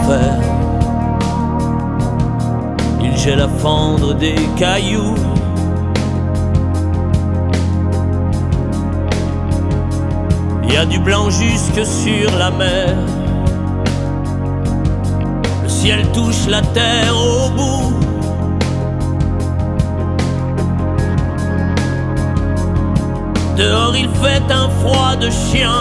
l'enfer. Il gèle à fendre des cailloux. Il y a du blanc jusque sur la mer. Le ciel touche la terre au bout. Dehors il fait un froid de chien,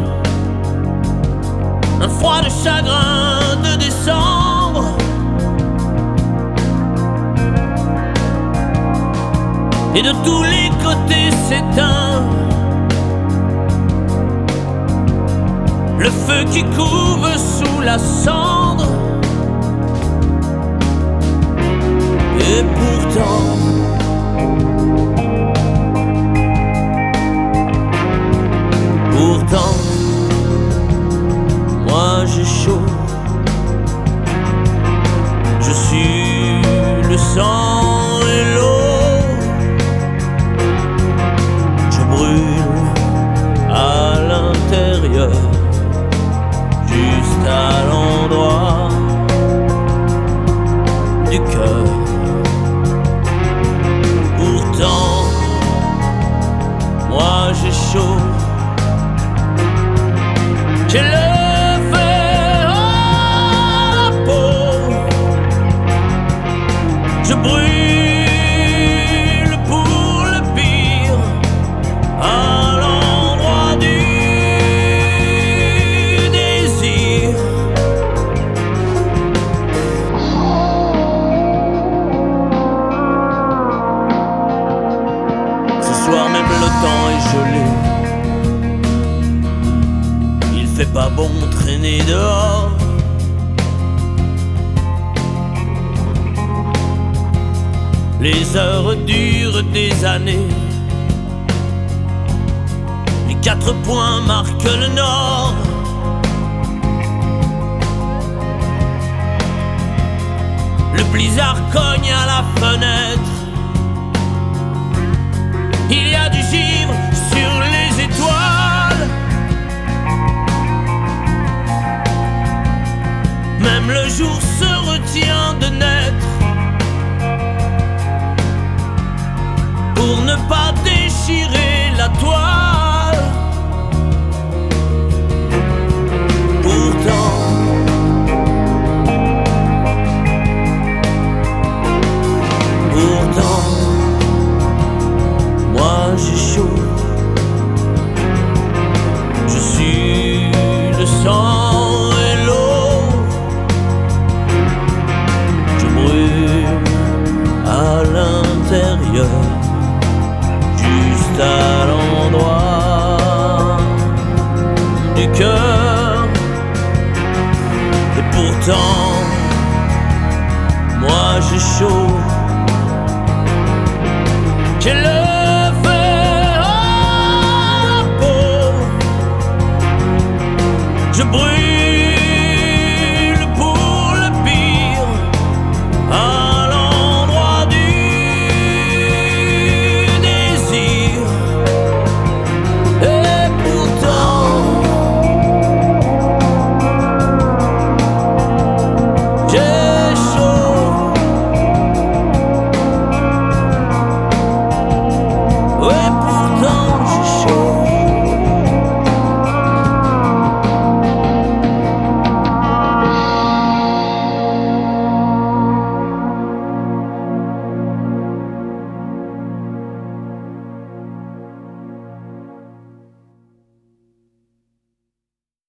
un froid de chagrin de décembre. Et de tous les côtés s'éteint le feu qui couve sous la cendre. Et pourtant moi j'ai chaud. Je suis le sang et l'eau. Je brûle à l'intérieur, juste à l'endroit du cœur. Pourtant, moi j'ai chaud. J'ai le fer à la peau. Je brûle pour le pire, à l'endroit du désir. Ce soir même le temps est gelé. C'est pas bon traîner dehors. Les heures durent des années. Les 4 points marquent le nord. Le blizzard cogne à la fenêtre. Il y a du givre sur les étoiles. Même le jour se retient de naître pour ne pas déchirer la toile. Pourtant, moi j'ai chaud. Je suis le sang. Juste à l'endroit du cœur. Et pourtant, moi j'ai chaud. J'ai le